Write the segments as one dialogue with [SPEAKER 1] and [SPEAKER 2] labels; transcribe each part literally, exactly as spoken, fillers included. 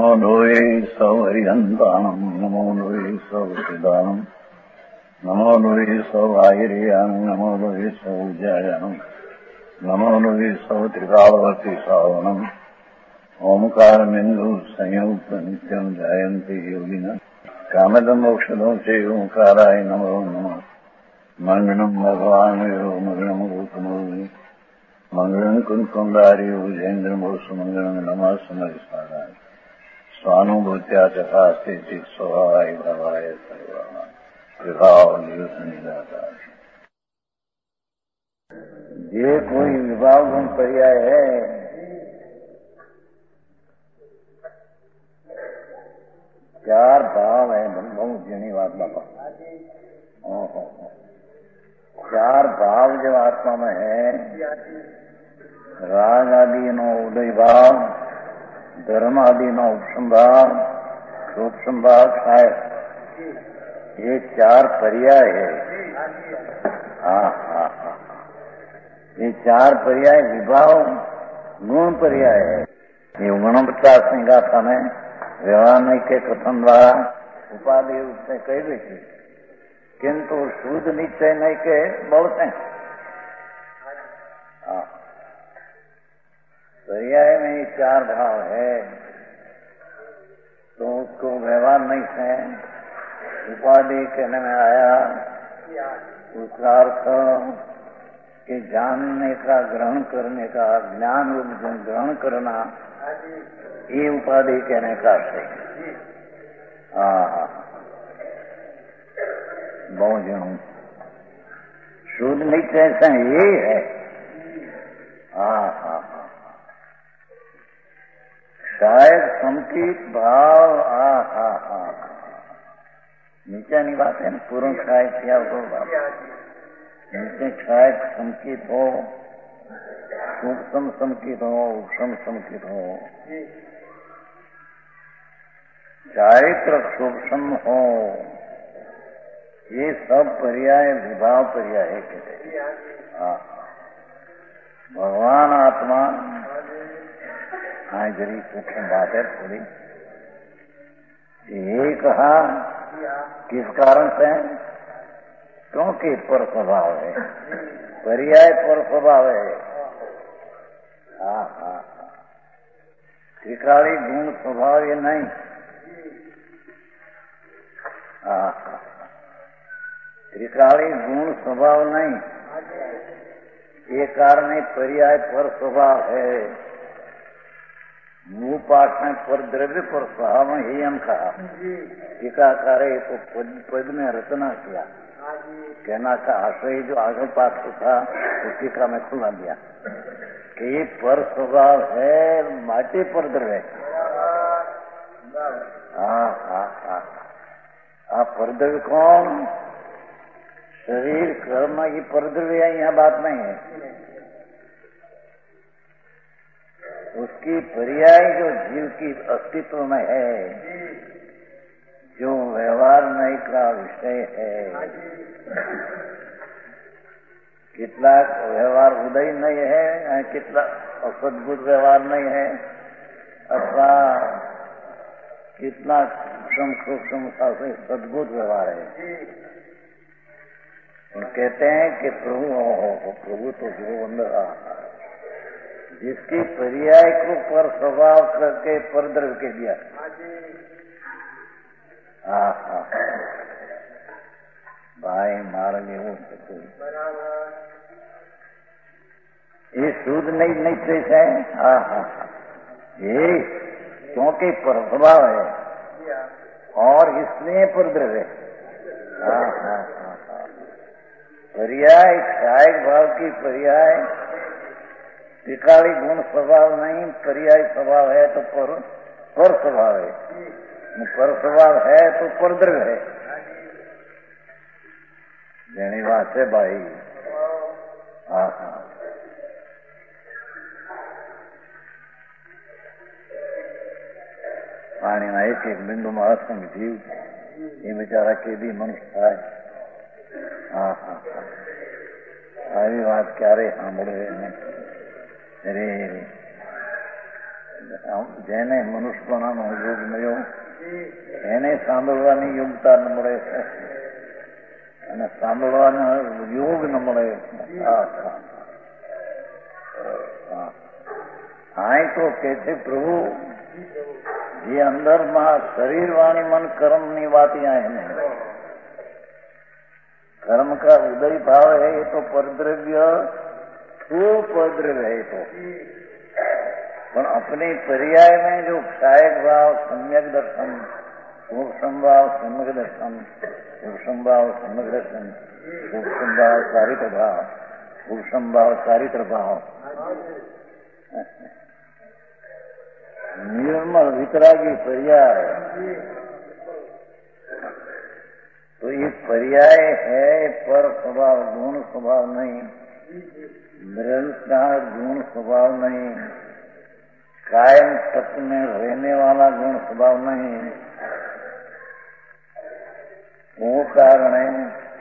[SPEAKER 1] नमो लोये सौहरिहन्ताणम् नमो लोये सौहृदानम् नमो लोये सौभागिर्यानम् नमो लोये सौज्यायानम् नमो लोये सौत्रिकावती सावनम् ओंकारमिन्दु संयुक्त नित्यम् जायन्ति योगिनः कामदम् औषधम् च ओंकाराय नमो नमः मंगलम् भगवान् यो मंगलम् गौतमोऽग्नि मंगलम् कुन्कुण्डारि भुजेन्द्रमोसु मंगलम् नमः समरिसाराय स्वानुभूत्या चकास्ते स्वभावाय भवाय सर्वाः विभाव निदाता। ये कोई विभाव गुण पर्याय है चार भाव है बहुत जनी बात बाबा। चार भाव जब आत्मा में है राग आदि नो उदय भाव धर्म आदि नो उपसंभाव उपसंभाव शायद ये चार पर्याय है। हाँ हाँ हाँ ये चार पर्याय विभाव गुण पर्याय है। ये गुण पचास ने गाथा में व्यवहार नहीं के कथन द्वारा उपाधि रूप से कही गई थी किंतु शुद्ध निश्चय नहीं के बहुत हैं। पर्याय में ही चार भाव है तो उसको व्यवहार नहीं से उपाधि कहने में आया। उसका अर्थ कि जानने का ग्रहण करने का ज्ञान ग्रहण करना ये उपाधि कहने का है। हाँ बहुत जन शुद्ध निश्चय से ये है। हाँ हाँ शायद संकीत भाव आ हा हा नीचे नहीं बात है ना पूर्ण शायद क्या हो नीचे शायद संकीत हो सूक्ष्म संकीत हो उपसम संकीत हो चारित्र सूक्ष्म हो ये सब पर्याय विभाव पर्याय कहते हैं। हाँ भगवान आत्मा हाँ जरी सूक्ष्म बात है थोड़ी। ये कहा किस कारण से क्योंकि पर स्वभाव है पर्याय पर स्वभाव है। हाँ हाँ त्रिकाली गुण स्वभाव ये नहीं। हाँ त्रिकाली गुण स्वभाव नहीं ये कारण पर्याय पर स्वभाव है। मुंह पाठ में पर द्रव्य पर स्वभाव ही हम कहा टीकाकार तो पद, पद में रचना किया कहना का आशय जो आगे पाठ को था उस टीका में खुला दिया कि ये पर स्वभाव है माटी पर द्रव्य। हाँ हाँ हाँ आप पर द्रव्य कौन शरीर कर्म ये पर द्रव्य यहाँ बात नहीं है। उसकी पर्याय जो जीव की अस्तित्व में है जो व्यवहार नहीं का विषय है कितना व्यवहार उदय नहीं है कितना असद्भुत व्यवहार नहीं है अथवा कितना सूक्ष्म सूक्ष्मता से सद्भुत व्यवहार है। और कहते हैं कि प्रभु हो, हो, हो प्रभु तो जो अंदर जिसकी पर्याय को पर स्वभाव करके पर द्रव्य के दिया। हाँ हाँ भाई मारेंगे वो ये शुद्ध नहीं नहीं चीज है। हाँ हाँ ये क्योंकि पर स्वभाव है और इसलिए पर द्रव्य। हाँ हाँ हाँ हाँ पर्याय सहायक भाव की पर्याय त्रिकाली गुण स्वभाव नहीं पर्याय स्वभाव है तो पर पर स्वभाव है पर स्वभाव है तो पर द्रव्य है। जनी बात है भाई। हाँ हाँ पानी में एक एक बिंदु महासंग जीव ये बेचारा के भी मनुष्य है। हाँ हाँ हाँ सारी बात क्या रे हाँ बोले अरे જેને મનુષ્યપણાનો યોગ મળ્યો એને સાંભળવાની યોગ્યતા ન મળે અને સાંભળવાનો યોગ ન મળે. આ તો કે છે પ્રભુ જે અંદરમાં શરીર વાણી મન કર્મ ની વાત यहाँ है नहीं. कर्म का उदय भाव है ये तो परद्रव्य वो परद्रव्य है तो पर अपने पर्याय में जो क्षायक भाव सम्यक दर्शन सूक्ष्म भाव सम्यक दर्शन सूक्ष्म भाव सम्यक दर्शन सूक्ष्म भाव चारित्र भाव सूक्ष्म भाव चारित्र भाव निर्मल वितरागी पर्याय तो ये पर्याय है पर स्वभाव गुण स्वभाव नहीं, निरंतर गुण स्वभाव नहीं, कायम तत्व में रहने वाला गुण स्वभाव नहीं. वो कारण है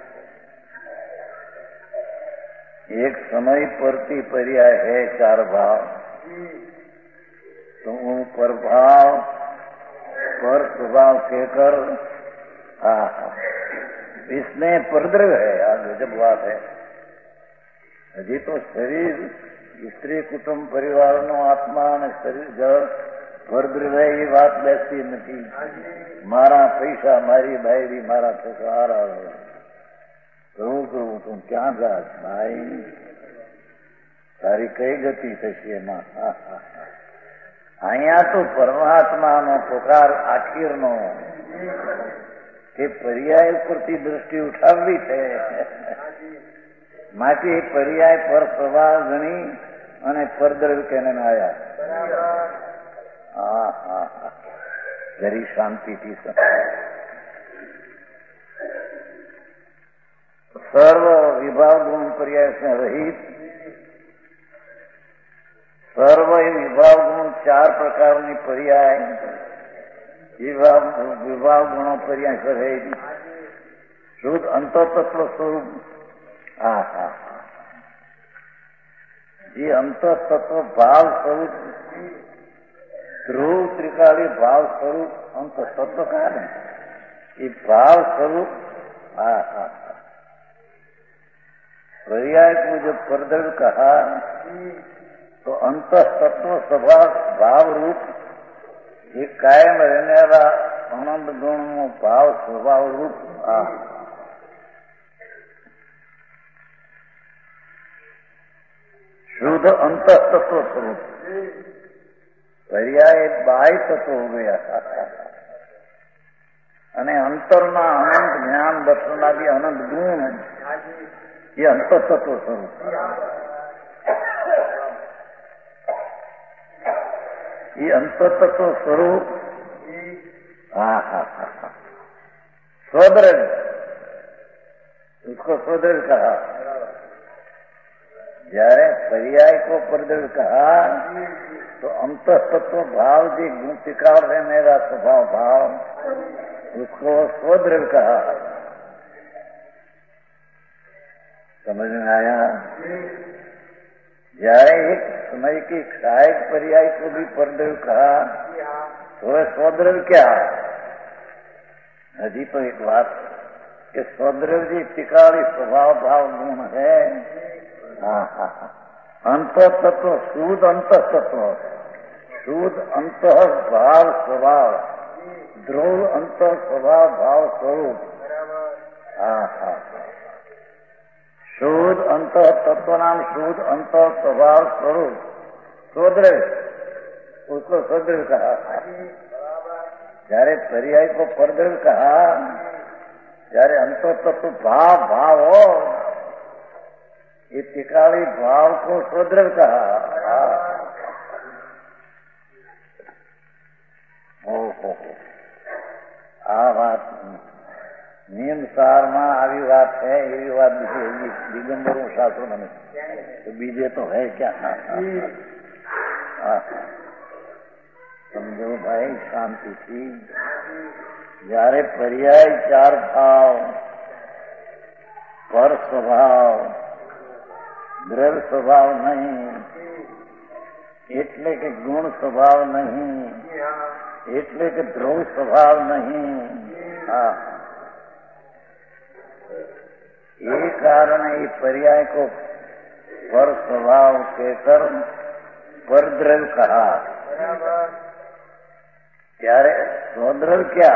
[SPEAKER 1] एक समय परती पर्याय है चार भाव तो वो पर भाव पर स्वभाव कहकर हाँ इसमें परद्रव्य है. आगे जब बात है हजी तो शरीर स्त्री कुटुंब परिवार नो आत्मा અને શરીર જળ પરદ્રવ્ય એ વાત બેસતી નથી. મારા પૈસા મારી બાયરી મારા છોકરા કરવું કરવું તું ક્યાં જાત ભાઈ તારી કઈ ગતિ થશે એમાં. અહીંયા તો પરમાત્માનો પોકાર આખીરનો કે પર્યાય ઉપરથી દૃષ્ટિ ઉઠાવવી છે માટે પર્યાય પર પ્રવાહ ગણી અને પરદ્રવ્ય કેને આવ્યા. હા હા હા જરી શાંતિથી સર્વ વિભાવ ગુણ पर्याय से रहित सर्व विभाव गुण चार प्रकारनी पर्याय विभाव विभाव गुणों पर्याय से रहित शुद्ध अंततत्व स्वरूप. हा हा ये अंततत्व भाव स्वरूप ध्रुव त्रिकाली भाव स्वरूप अंत तत्व का है ये भाव स्वरूप. हा हा पर्याय को जब परद्रव्य कहा तो अंत तत्व स्वभाव भाव रूप ये कायम रहने वाला आनंद गुण भाव स्वभाव रूप. हा शुद्ध अंत तत्व स्वरूप पर्याय बाह्य तत्व हो गया અને અંતરના અનંત જ્ઞાન દર્શનાદી અનંત ગુણ એ અંત તત્વ સ્વરૂપ. ये अंत तत्व स्वरूप. हाँ हाँ हाँ हाँ स्वद्रव्य उसको स्वद्रव्य कहा. जયારે पर्याय को परद्रव्य कहा तो अंत तत्व भाव जी गुण टिकाव रहने का स्वभाव भाव उसको स्वद्रव्य कहा. समझ में आया. जયારે एक समय की क्षायक पर्याय को भी परद्रव्य कहा तो वह स्वद्रव्य क्या. हजी तो एक बात कि स्वद्रव्य जी टिकाड़ी स्वभाव भाव गुण है. हाँ हाँ अंत तत्व शुद्ध अंत तत्व शुद्ध अंत भाव स्वभाव ध्रुव अंत स्वभाव भाव स्वरूप. हाँ हाँ शुद्ध अंत तत्व नाम शुद्ध अंत स्वभाव स्वरूप स्वद्रव्य उसको स्वद्रव्य कहा. जયારે पर्याय को परद्रव्य कहा जયારે अंत तत्व भाव भाव हो ये टिकावी भाव को स्वद्रव्य कहा. ओहो आ बात नियम सार में આવી વાત है એવી વાત બીજી દિગંબરો શાસ્ત્રો મને તો બીજે તો है क्या. समझो भाई शांति थी. जયારે पर्याय चार भाव पर स्वभाव द्रव्य स्वभाव नहीं એટલે કે ગુણ સ્વભાવ નહીં, એટલે કે ધ્રુવ સ્વભાવ નહીં. હા, ये कारण ये पर्याय को पर स्वभाव कहकर परद्रव्य कहा. ત્યારે स्वद्रव्य क्या?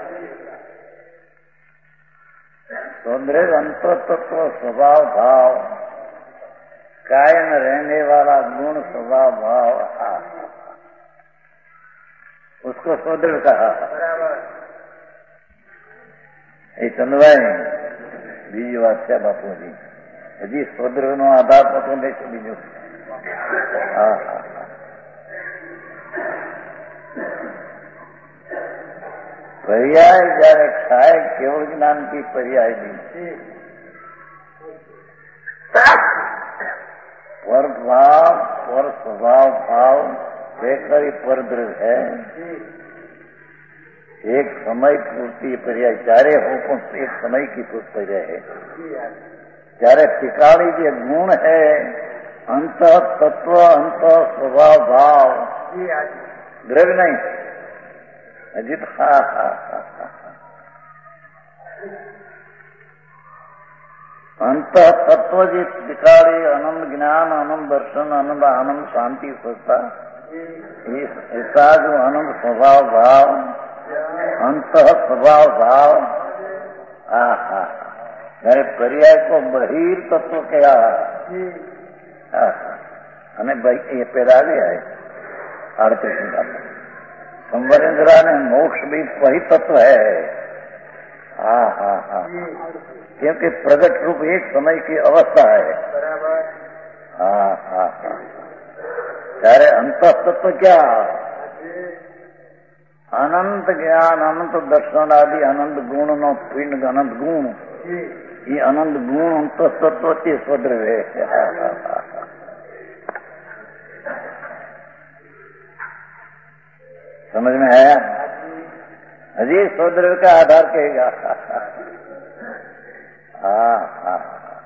[SPEAKER 1] स्वद्रव्य अंततत्व स्वभाव भाव, कायम रहने वाला गुण स्वभाव भाव, उसको स्वद्रव्य कहा. એ ચંદ્રભાઈ બીજી વાત છે બાપુજી, હજી સ્વદ્રવ્ય નો આધાર પતો લેશે બીજું. હા હા पर्याय जયારે થાય કેવળ જ્ઞાન की पर्याय दी. पर भाव पर स्वभाव भाव कहकर परद्रव्य है. एक समय पूर्ति पर्याय चारे हो पण एक समय की पूर्ति पर्याय है. ત્યારે टिकाड़ी जो गुण है अंत तत्व अंत स्वभाव भाव द्रव्य नहीं अजित. हा हा हा अंत तत्व जी टिकाड़ी आनंद ज्ञान आनंद दर्शन आनंद आनंद शांति स्वच्छता ऐसा जो आनंद स्वभाव भाव अंत स्वभाव भाव. हा हा जયારે पर्याय को बहिर तत्व क्या અને એ પેલા ગયા अड़तीस संवरेंद्रा ने मोक्ष भी वही तत्व है. हाँ हाँ हाँ क्योंकि प्रगट रूप एक समय की अवस्था है. हाँ हाँ हाँ ત્યારે अंत तत्व क्या? अनंत ज्ञान अनंत दर्शन आदि अनंत गुण नो पिंड अनंत गुण ये अनंत गुण अंत तत्व से स्वद्रव्य है. समझ में आया? अजी स्वद्रव्य का आधार कहेगा. हाँ हाँ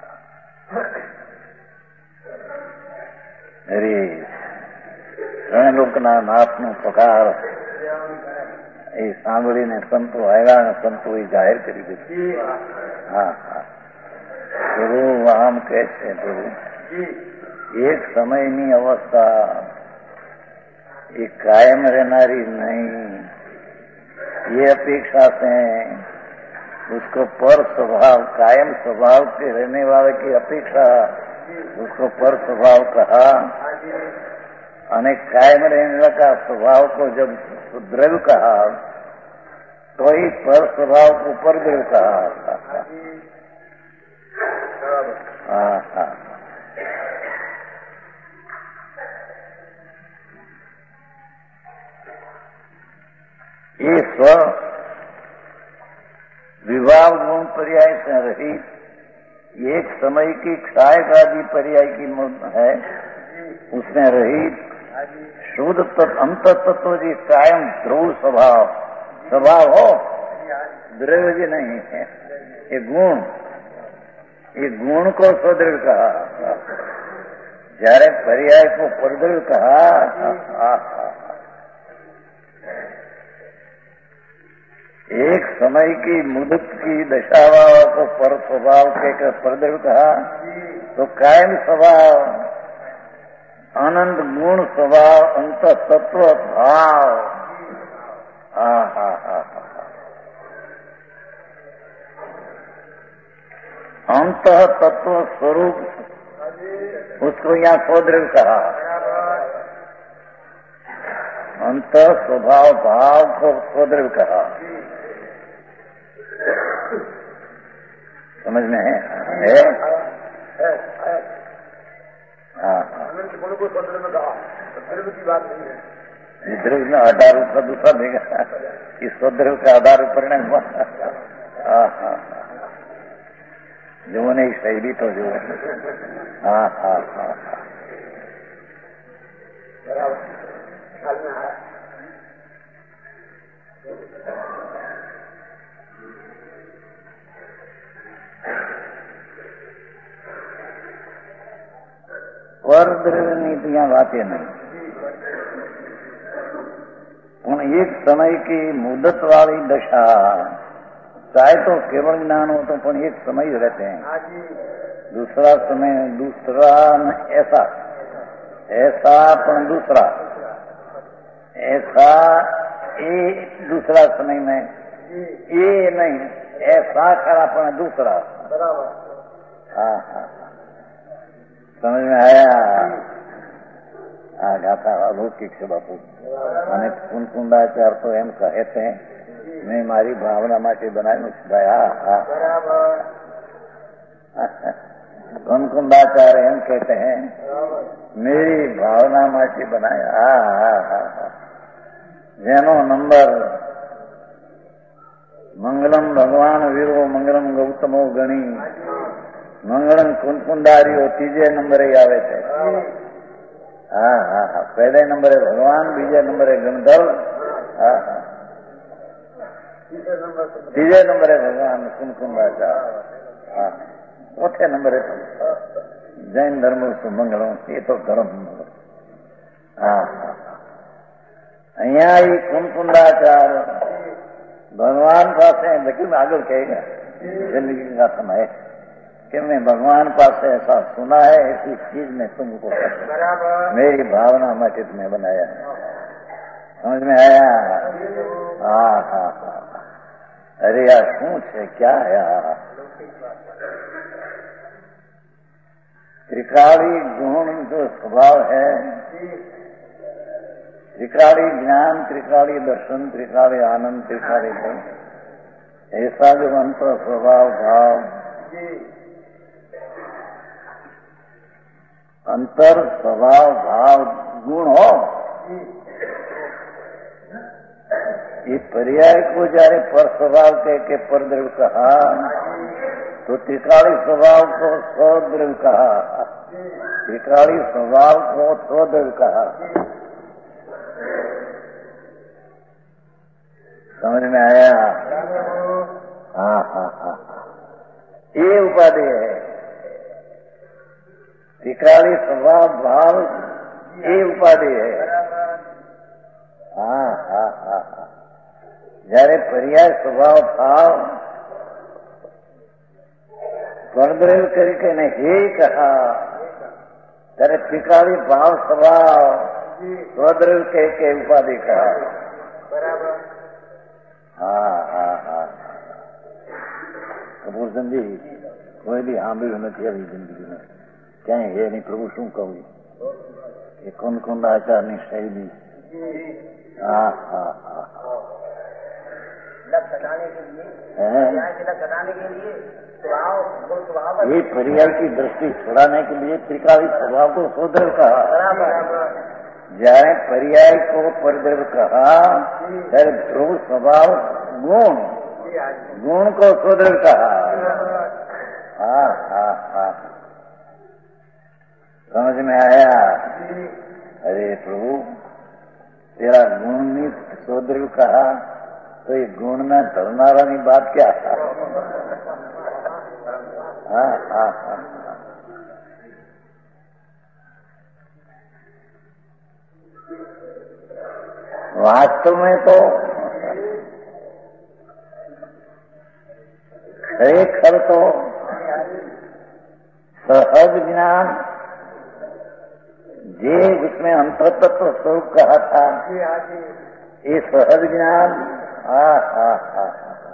[SPEAKER 1] अरे ત્રણે લોકના નાથનો પગાર એ સાંભળીને સંતો આવ્યા અને સંતોએ જાહેર કરી દીધું. હા હા પ્રભુ આમ કહે છે પ્રભુ એક સમયની અવસ્થા ये कायम रहनारी नहीं, ये अपेक्षा से उसको पर स्वभाव कायम स्वभाव के रहने वाले की अपेक्षा उसको पर स्वभाव कहा. અને कायम रहने का स्वभाव को जब द्रव्य कहा तो ही पर स्वभाव को पर द्रव्य कहा. हाँ हाँ ये स्व विभाव गुण पर्याय से रहित एक समय की क्षायकादि पर्याय की है उसमें रहित शुद्ध अंत तत्व जी कायम ध्रुव स्वभाव स्वभाव हो द्रव्य जी नहीं है. ये गुण ये गुण को स्वद्रव्य कहा. जયારે पर्याय को परद्रव्य कहा एक समय की मुदत की दशावा को पर स्वभाव कहकर परद्रव्य कहा तो कायम स्वभाव आनंद गुण स्वभाव अंत तत्व भाव. हा हा हा अंत तत्व स्वरूप उसको यहाँ स्वद्रव्य कहा. अंत स्वभाव भाव को स्वद्रव्य कहा. समझ में है? है? हाँ हाँ
[SPEAKER 2] गुण को स्वद्रव्य में कहा. द्रव्य की बात नहीं है.
[SPEAKER 1] द्रव्य में आधार उसका दूसरा देगा इस स्वद्रव्य का आधार परिणाम हुआ. हाँ हाँ जो नहीं शैली तो जो हाँ हाँ हाँ हाँ
[SPEAKER 2] बराबर ख्याल में आया.
[SPEAKER 1] पर द्रव्य नीतियां बातें नहीं. एक समय की मुदत वाली दशा, चाहे तो केवल ज्ञान हो तो पण एक समय रहते हैं, दूसरा समय दूसरा न ऐसा ऐसा पण दूसरा ऐसा ये दूसरा समय में ये नहीं, ऐसा खरा पण दूसरा। हाँ हाँ समझ में आया? आ गाथा अलौकिक છે બાપુ। અને કુંકુંદાચાર તો એમ કહે છે મેં મારી ભાવના માટે બનાવ્યું છે ભાઈ। હા હા કુંકુંદાચાर्य એમ कहते हैं मेरी भावना માટે बनाया। હા હા હા હા જેનો નંબર મંગલમ ભગવાન વીરો મંગલમ ગૌતમો ગણી મંગલમ કુંકુંદારીઓ ત્રીજે નંબરે આવે છે। हाँ हाँ हाँ पहले नंबर है भगवान, बीजे नंबर है गंधर्व, हाँ हाँ तीजे नंबर है भगवान कुमकुमाचार, हाँ चौथे नंबर है जैन धर्म मंगलों, ये तो धर्म। हाँ हाँ अहिया ही कुमकुंडाचार भगवान पास है, लेकिन आगे कहेगा जिंदगी का समय कि मैं भगवान पास से ऐसा सुना है, ऐसी चीज में तुमको मेरी भावना मटे में बनाया है। समझ में आया? हाँ हाँ हाँ अरे यार शू है क्या यार? त्रिकाली गुण जो स्वभाव है, त्रिकाली ज्ञान, त्रिकाली दर्शन, त्रिकाली आनंद, त्रिकाली गुण, ऐसा जो अंतर स्वभाव भाव अंतर स्वभाव भाव गुण हो, ये पर्याय को जारे पर स्वभाव कह के परद्रव्य कहा तो त्रिकाली स्वभाव को स्वद्रव्य कहा, त्रिकाली स्वभाव को स्वद्रव्य कहा। समझ में आया? हाँ हाँ हाँ ये उपाधि है त्रिकाली स्वभाव भाव, ये उपाधि है। हाँ हाँ हाँ हाँ जયારે पर्याय स्वभाव भाव परद्रव्य करके ने हे कहा ત્યારે ત્રિકાળી ભાવ સ્વભાવ સ્વદ્રવ્ય કહ કે ઉપાધિ કहा। हाँ हाँ हाँ કપૂર સમજી કોઈ બી સાંભળ્યું નથી આવી જિંદગીમાં ક્યાંય હે નહીં। પ્રભુ શું કહું એ કુંકુંદ આચારની શૈલી। हाँ हाँ हाँ ये पर्याय की दृष्टि छुड़ाने के लिए त्रिकाली स्वभाव को स्वद्रव्य कहा। जયારે पर्याय को परद्रव्य कहा ત્યારે ध्रुव स्वभाव गुण, गुण को स्वद्रव्य कहा। हाँ हाँ हाँ समझ में आया? अरे प्रभु तेरा गुण नहीं स्वद्रव्य कहा तो ये गुण में धरनारा नहीं बात क्या? हाँ हाँ हाँ वास्तव में तो खरेखर तो सहज ज्ञान जे जिसमें अंतर्तत्व स्वरूप कहा था, ये सहज ज्ञान, हाँ हाँ हाँ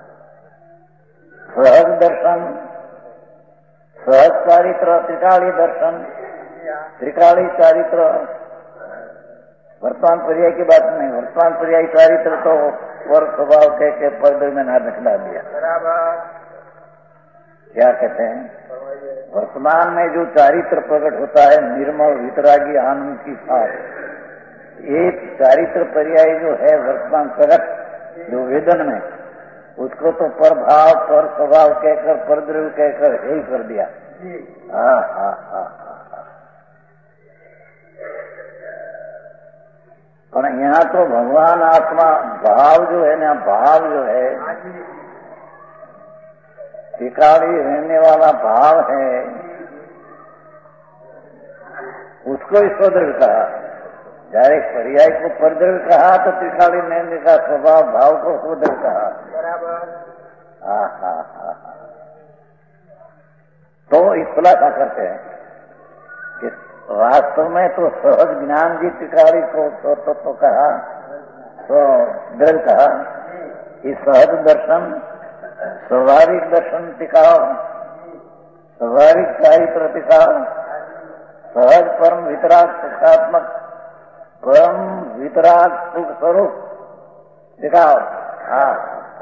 [SPEAKER 1] सहज दर्शन, सहज चारित्र, त्रिकाली दर्शन, त्रिकाली चारित्र, वर्तमान पर्याय की बात नहीं, वर्तमान पर्याय चारित्र तो पर स्वभाव कह के पर्दे में ना निकला दिया। क्या कहते हैं? वर्तमान में जो चारित्र प्रकट होता है निर्मल वितरागी आनंद की साथ, एक चारित्र पर्याय जो है वर्तमान प्रकट जो वेदन में, उसको तो पर भाव पर स्वभाव कहकर परद्रव्य कहकर हे कर दिया। हाँ हाँ हाँ पर यहाँ तो भगवान आत्मा भाव जो है ना, भाव जो है त्रिकाली रहने वाला भाव है, उसको ही स्वद्रव्य कहा। जયારે पर्याय को परद्रव्य कहा तो त्रिकाली नैन्य का स्वभाव भाव को स्वद्रव्य कहा।
[SPEAKER 2] बराबर।
[SPEAKER 1] हाँ हाँ हाँ हाँ। तो इस खुलासा करते हैं कि वास्तव में तो सहज ज्ञान जी त्रिकाली को तो, तो, तो कहा तो द्रव्य कहा। इस सहज दर्शन स्वाभाविक दर्शन टिकाओ, स्वाभाविक चारित्र टिकाओ, सहज परम वितराग सुखात्मक परम वितराग सुख स्वरूप टिकाओ। हाँ,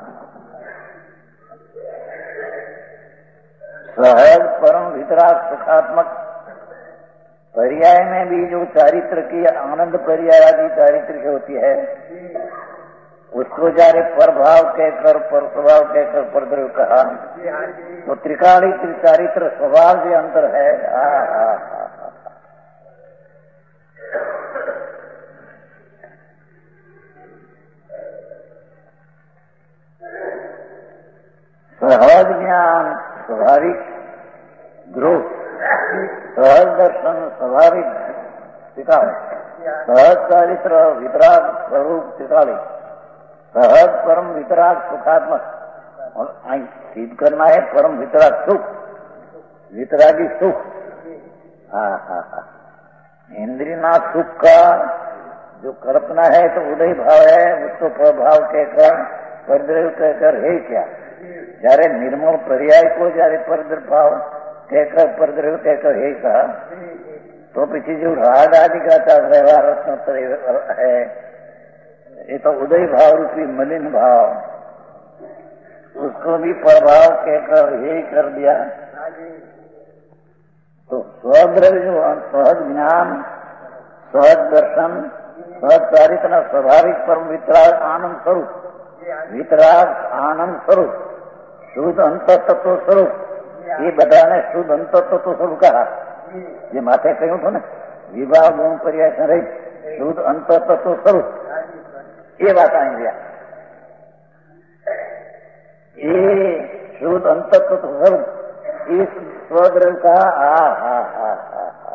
[SPEAKER 1] सहज परम वितराग सुखात्मक पर्याय में भी जो चारित्र की आनंद पर्याय आदि चारित्र की होती है उसको जारे परभाव कहकर पर स्वभाव कहकर परद्रव्य कहा। तो त्रिकाली त्रिचारित्र स्वभाव के अंतर है। आ, आ, आ, आ, सहज ज्ञान स्वाभाविक ध्रुव, सहज दर्शन स्वाभाविक त्रिकाली, सहज चारित्र वितराग स्वरूप त्रिकाली, सहज परम वितराग सुखात्मक। और सिद्ध करना है परम वितराग सुख, वितरागी सुख। हाँ हाँ हाँ। इंद्रियनाथ सुख का जो कल्पना है तो उदय भाव है, उसको प्रभाव कहकर परद्रव्य कहकर है क्या। जયારે निर्मल पर्याय को जયારે परद्रव्य भाव कहकर परद्रव्य कहकर है कहा तो पीछे जो राग आदि का व्यवहार रत्नोत्तर है ये तो उदय भाव रूपी मलिन भाव, उसको भी प्रभाव कहकर यही कर दिया। तो स्वद्रव्य जो सहज ज्ञान, सहज दर्शन, सहज चारित्र स्वाभाविक परम वितराग आनंद स्वरूप, वितराग आनंद स्वरूप, शुद्ध अंत तत्व स्वरूप, ये बताने शुद्ध अंत तत्व स्वरूप कहा। ये माथे कहूं तो ना विवाह गुण पर्याय रही शुद्ध अंत तत्व स्वरूप, ये बात आएंगे। ये शुद्ध अंत तत्व स्वरूप इस स्वद्रव्य का आ हा हा हा हा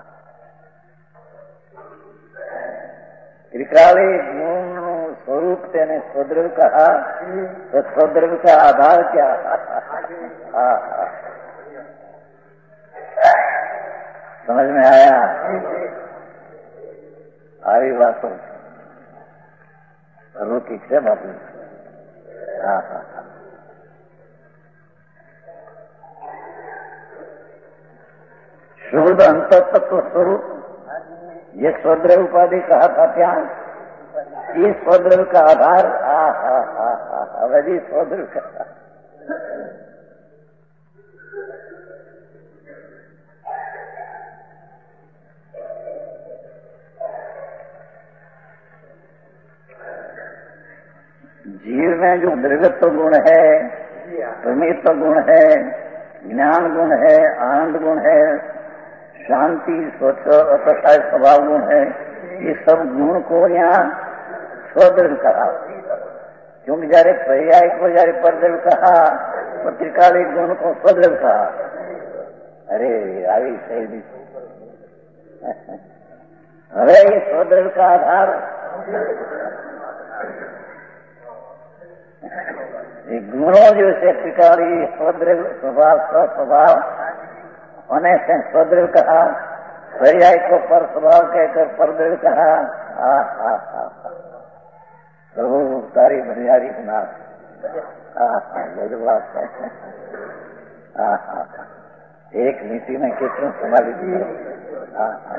[SPEAKER 1] त्रिकाली गुण स्वरूप तेने स्वद्रव्य कहा। तो स्वद्रव्य का आधार क्या। हा हा समझ में आया। आई बात तो लौकिक से बाबू। हाँ हाँ हाँ। शुद्ध अंत तत्व स्वरूप ये स्वद्रव्य उपाधि कहा था क्या। ये स्वद्रव्य का आधार हा हा हा हा वही स्वद्रव्य का जीव में जो द्रव्यत्व गुण है, प्रमित्व गुण है, ज्ञान गुण है, आनंद गुण है, शांति स्वच्छ अप्रसाय स्वभाव गुण है, ये सब गुण को यहाँ स्वद्रव्य कहा। क्योंकि जયારે पर्याय को जયારે परद्रव्य कहा तो त्रिकाली गुण को स्वद्रव्य कहा। अरे आई सही अरे ये स्वद्रव्य का आधार ये गुणों जो से त्रिकाली स्वद्रव्य स्वभाव स्वभाव होने से स्वद्रव्य कहा, पर्याय को पर स्वभाव कहकर परद्रव्य कहा। हा हा हा प्रभु तारी भरियारी सुना। हा हा बात है। हा हा एक नीति में कितने संभाली दी। हा हा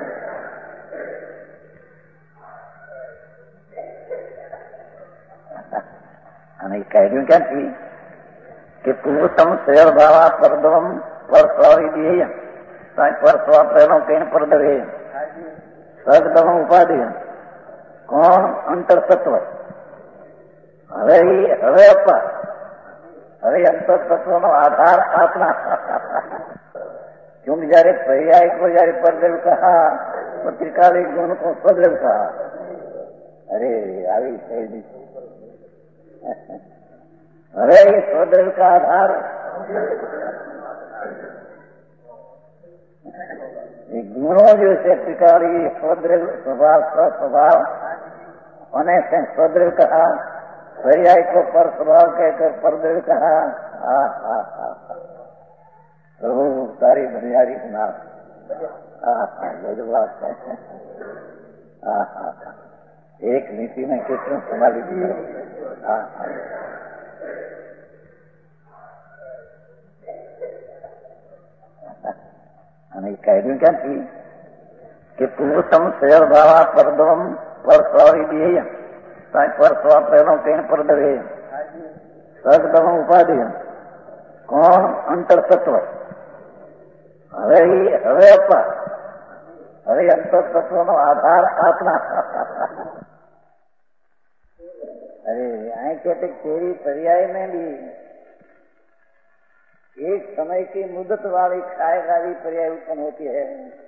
[SPEAKER 1] અને કહ્યું ક્યાંથી કે પૂર્વતમ શ્રેય ભાવા પરદવમ પરસ્વાવી દેય પરસ્વા પ્રેમ કહીને પરદવે સદમ ઉપાધિ કોણ અંતર તત્વ। હવે હવે અપા હવે અંતર તત્વનો આધાર આત્મા। क्योंकि जયારે पर्याय को जયારે परद्रव्य कहा तो त्रिकाली गुण को स्वद्रव्य कहा। अरे આવી सही अरे ये स्वद्रव्य का आधार એ ગુણો જે છે ત્રિકાળી સ્વદ્રવ સ્વભાવ સ્વસ્વભાવ અને स्वद्रव कहा, पर्याय को पर स्वभाव कहकर परद्रव कहा। हा हा हा प्रभु तारी बनियारी सुना। हा हा बात है। हा हा एक नीति में कितने संभाली दी। हा हा અને કાઢ્યું ક્યાંથી કે પૂર્વતમ શેર ભાવા પરદમ પર સ્વારી દે પર સ્વા પહેલો તેણ પર દરે સગદમ ઉપાધિ કોણ અંતર તત્વ હવે હવે અપા હવે અંતર તત્વનો આધાર આપના अरे यहाँ कहते तेरी पर्याय में भी एक समय की मुदत वाली खाए वाली पर्याय उत्पन्न होती है,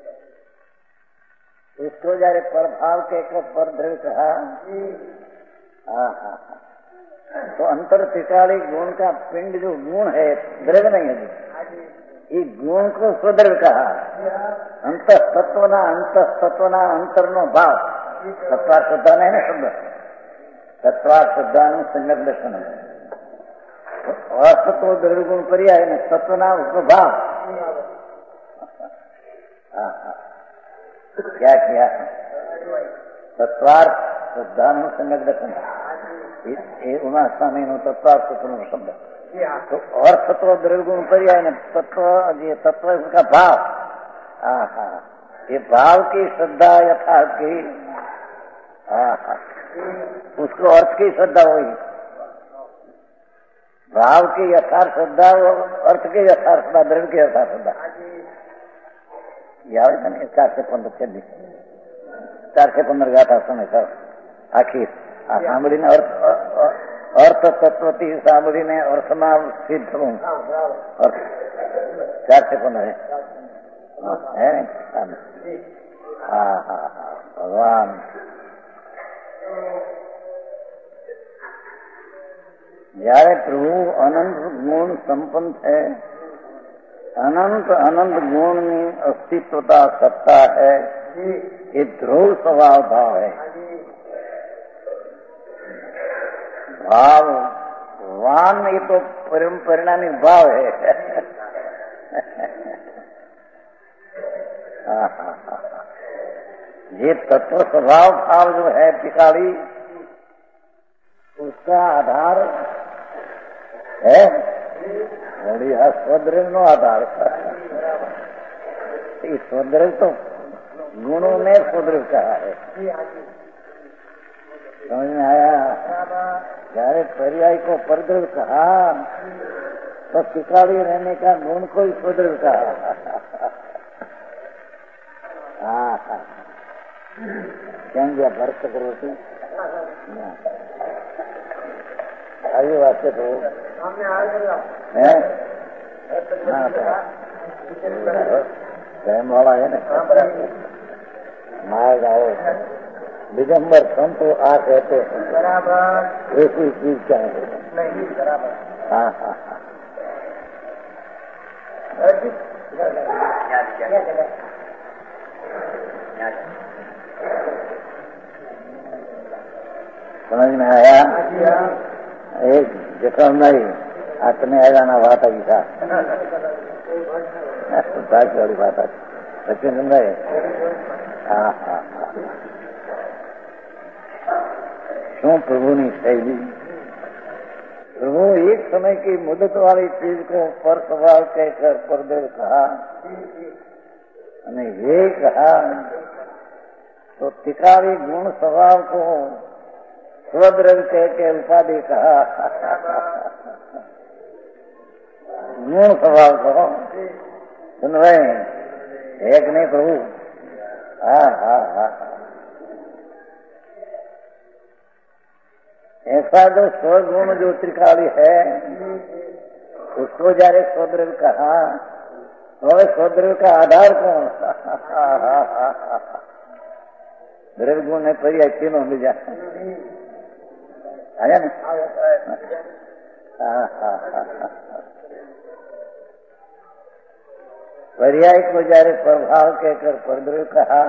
[SPEAKER 1] उसको जारे प्रभाव कहकर पर द्रव्य कहा। हाँ हाँ तो अंतर त्रिकाली गुण का पिंड जो गुण है द्रव्य नहीं है, ये गुण को स्वद्रव्य कहा। अंत तत्वना अंत तत्वना अंतर नो भाव तत्वा श्रद्धा नहीं ना शब्द तत्वा श्रद्धा नु संज्ञक दर्शन है। असत्व द्रव्य गुण पर्याय ने तत्वना उसको भाव क्या किया तत्वार्थ श्रद्धा नु संज्ञक दर्शन ये उमा स्वामी नो तत्वार्थ तत्व शब्द तो अर्थत्व द्रव्य गुण पर्याय ने तत्व ये तत्व उसका भाव। हाँ हाँ ये भाव की श्रद्धा यथार्थ की। हाँ हाँ उसको अर्थ की श्रद्धा हुई, भाव की यथार्थ श्रद्धा अर्थ की यथार्थ श्रद्धा द्रव्य की यथार्थ श्रद्धा याद चार से पंद्रह चली चार से पंद्रह गाथा समय सर आखिर आ सांभी ने अर्थ अर्थ तत्व थी सांभी ने अर्थ में सिद्ध हूँ अर्थ चार से पंद्रह है हाँ हाँ हाँ भगवान જ્યારે પ્રભુ અનંત ગુણ સંપન્ન છે, અનંત અનંત ગુણની અસ્તિત્વતા સત્તા है, ये ध्रुव स्वभाव भाव है। भाव वान ये तो परिणामी भाव है। ये तत्व स्वभाव भाव जो है पिकाड़ी उसका आधार है बढ़िया स्वद्रव्य नो आधार। स्वद्रव्य तो गुणों ने स्वद्रव्य कहा है। समझ में आया? जયારે पर्याय को परद्रव्य कहा तो पिकाड़ी रहने का गुण को ही स्वद्रव्य कहा। हाँ हाँ क्या गया भर्त करो थी આવી વાત છે તો વાળા હે ને मार जाओ दिगंबर संतो आ कहते ऐसी चीज क्या है? हाँ हाँ हाँ समझ में आया? एक जखम नहीं आत्मे आएगा ना बात आई था वाली बात सचिन सुन रहे। हाँ हाँ हाँ शू प्रभु ની शैली प्रभु एक समय की मुदत वाली चीज को पर स्वभाव कहकर परदेव कहा ये कहा तो तिकारी गुण स्वभाव को स्वद्रव्य कह के उपाधि कहा। गुण स्वभाव को सुन रहे हैं एक नहीं प्रभु। हाँ हाँ हाँ ऐसा जो स्वगुण जो त्रिकाली है उसको जारे स्वद्रव्य कहा तो स्वद्रव्य का आधार कौन? द्रव्य गुण ने पर्याय तीनों मिल जाता आया ना? हाँ हाँ हाँ पर्याय को जયારે प्रभाव कहकर परद्रव्य कहा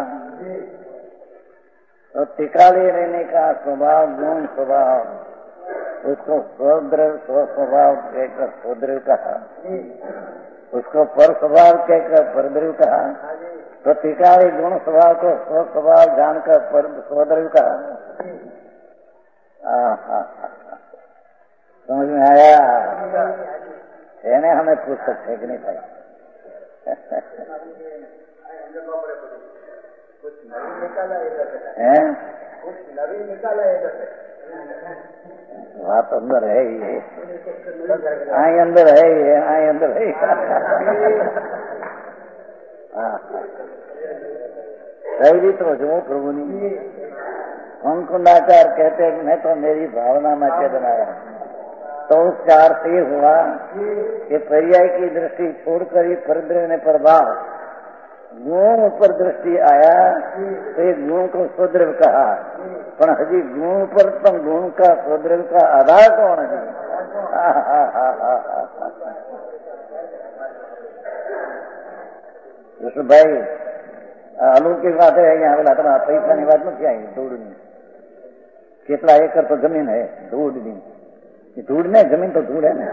[SPEAKER 1] तो टिकाले रहने का स्वभाव गुण स्वभाव उसको स्वद्रव्य स्व स्वभाव कहकर स्वद्रव्य कहा, उसको पर स्वभाव कहकर परद्रव्य कहा, तो टिकाले गुण स्वभाव को स्व स्वभाव जानकर पर स्वद्रव्य कहा। समझ में आया? हमें पुस्तक फेंकनी पड़ी।
[SPEAKER 2] कुछ नवी निकाला
[SPEAKER 1] है,
[SPEAKER 2] कुछ नवी निकाला
[SPEAKER 1] बात अंदर है ही है, आई अंदर है ही है, आई अंदर है। सही तो जो प्रभु ने कुंकुंडाचार कहते हैं मैं तो मेरी भावना में के बनाया, तो उस चार से हुआ कि पर्याय की दृष्टि छोड़कर ही परद्रव्य ने प्रभाव गुण पर दृष्टि आया तो ये गुण को स्वद्रव्य कहा, पर हजी गुण पर तो गुण का स्वद्रव्य का आधार कौन है? कृष्ण भाई अलौकिक बात है यहाँ बोला था पैसा की बात नहीं आई। धूड़नी કેટલા એકર તો જમીન હે, ધૂળની ધૂળ ને જમીન તો ધૂળ है ना,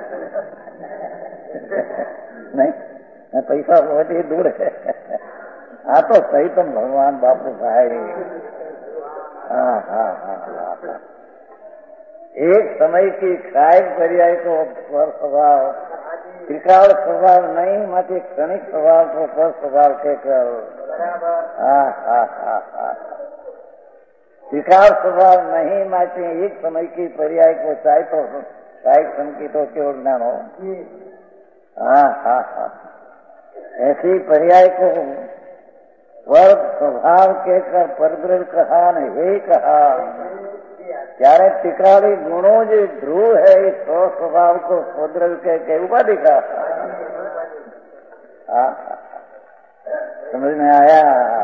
[SPEAKER 1] नहीं पैसा हो तो धूड़ है। हाँ तो सही तुम भगवान बापू भाई। हाँ हाँ हाँ एक समय की क्षायक पर्याय को पर स्वभाव त्रिकाल स्वभाव नहीं माते क्षणिक स्वभाव को पर स्वभाव कहकर हाँ हाँ हाँ हाँ त्रिकाल स्वभाव नहीं माते एक समय की पर्याय को चाहे तो क्षायक संकेतों के ज्ञान हो। हाँ हाँ हाँ ऐसी पर्याय को वर्ग स्वभाव कहकर परद्रव्य कहा ने हे कहा, ત્યારે टिकाली गुणों जो ध्रुव है इस स्व स्वभाव को स्वद्रव्य कह के उपाधि कहा। हाँ समझ में आया?